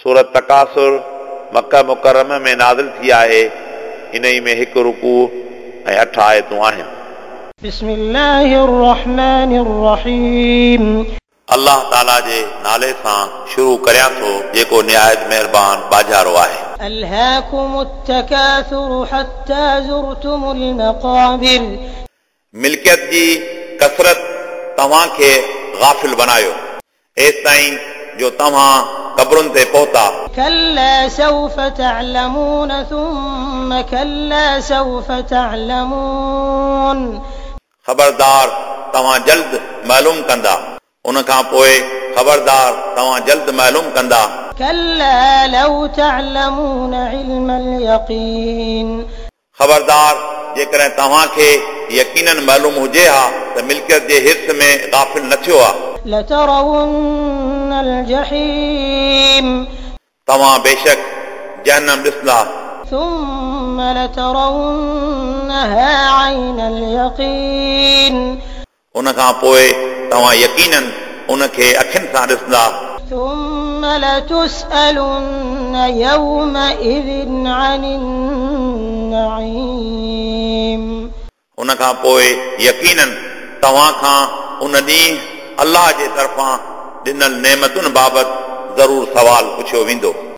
सूरत तकासुर मक्का मुकर्रमा में नाज़िल थी आहे। इन ई में हिकु रुकू ऐं 8 आयतूं आहिनि। बिस्मिल्लाहिर्रहमानिर्रहीम। अल्लाह ताला जे नाले सां शुरू करियां थो जेको निहायत महिरबान बाजारो आहे। अल्हाकुमुत तकासुर हत्ता ज़ुरतुमुल मक़ाबिर। मिल्कियत जी कसरत तव्हां खे गाफ़िल बनायो एसि ताईं जो तव्हां क़ब्रुनि ते पहुता। कल्ला सौफ तअलमून थुम्म कल्ला सौफ तअलमून। ख़बरदार तव्हां जल्द मालूम कंदा, उन खां पोइ ख़बरदार तव्हां जल्द मालूम कंदा। कल्ला लौ तअलमून इल्मल यकीन। ख़बरदार जेकॾहिं तव्हां खे यकीनन मालूम हुजे हा त मिल्कियत जे हिर्स में गाफ़िल न थियो आहे। लतरवुन्नल जहीम। तव्हां बेशक जहन्नम ॾिसंदा। ثم لترونها عين اليقين। उन खां पोइ तव्हां यकीनन उन खे अखियुनि सां ॾिसंदा। ثم لتسألن يومئذ عن النعيم। उन खां पोइ यकीनन तव्हां खां उन ॾींहुं अल्लाह जे तरफ़ां ॾिनल नेमतुनि बाबति ज़रूर सवाल पुछियो वेंदो।